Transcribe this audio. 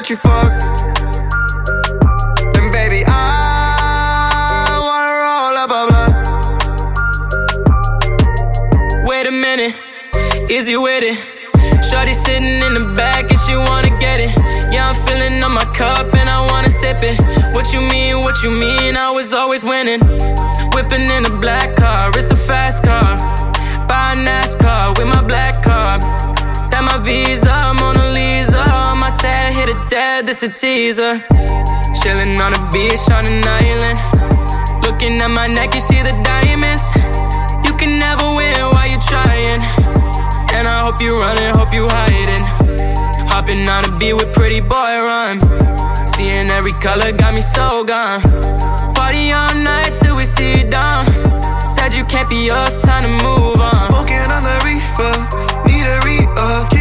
let you fuck. And baby, I wanna roll up a blunt. Wait a minute, is you with it? Shorty sitting in the back and she wanna get it. Yeah, I'm filling up my cup and I wanna sip it. What you mean, what you mean? I was always winning. Whipping in a black car, it's a fast car. Buy a NASCAR with my black card. That my Visa, Mona Lisa. My tag hit it dead, this a teaser. Chilling on the beach on an island. Looking at my neck, you see the diamonds. You can never win while you trying. And I hope you running, hope you hiding. Hopping on a beat with pretty boy rhyme. Seeing every color got me so gone. Party all night till we see it dawn. Said you can't be yours, time to move on. Smoking on the reefer, need a re-up.